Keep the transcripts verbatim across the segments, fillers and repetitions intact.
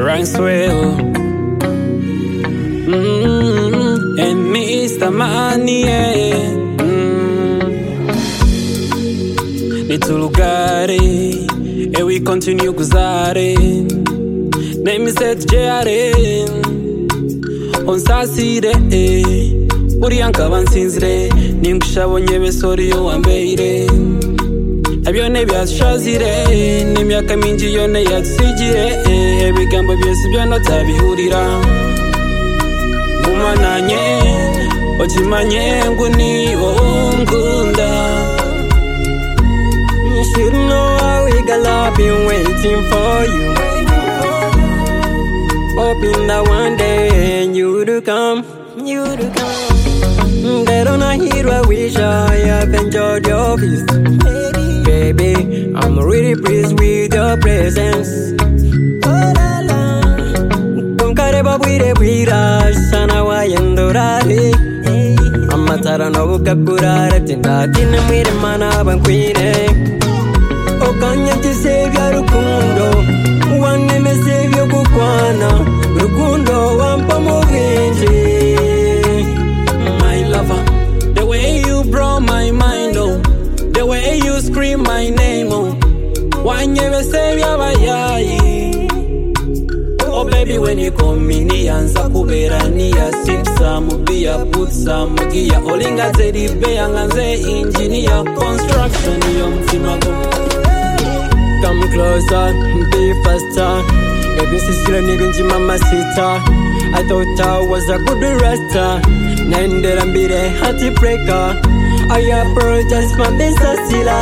Ranswell mm, and Mister Money yeah. mm. Nitulugare and we continue kuzare name is set jare on sasire uri ankabansinzire ninkushabonye besori yo wambeire Abyone byashazire n'imyaka mingi yone yatsigire ebigambo byose byono tabihurira Gumananye okimanye nguni ongunda You should know how we got love been waiting for you Hoping that one day you would come You would come They don't hear what we I have enjoyed your visit Baby, I'm really pleased with your presence. Oh la la, Kunkareba bwire bwira sana wayendorare. Amatara no bukakurara tinda tine mwire mana bankwire. Okanya tisevya rukundo, wane mesevya kukwana. Rukundo wampa muvinji. My lover, the way you brought my mind oh. The way you scream my name, oh Wanyeve sevya bayayi Oh baby when you come in Niyanza kubera niya Sip some, beer, put some Gia olinga zedi beya nganze engineer Construction yom timago Come closer, be faster Baby sisila nivinji mama sita I thought I was a good rasta Naendera mbire hati breaker I apologize for this asila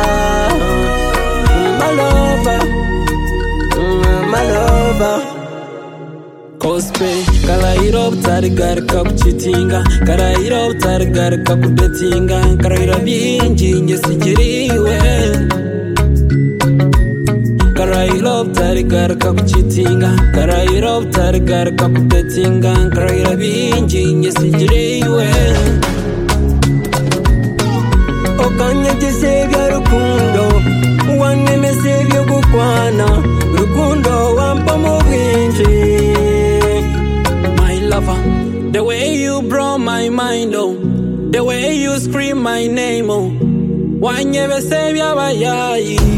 My lover My lover Cosplay Karairo utarigar kakuchitinga Karairo utarigar kakudetinga Karairo byinji nge sigiriwe Karairo utarigar kakuchitinga Karairo utarigar kakudetinga Karairo byinji nge sigiriwe Okanya tisevya rukundo Wane mesevya kukwana Rukundo wampa muvinji My lover The way you brought my mind oh The way you scream my name oh Wanyeve sevya bayayi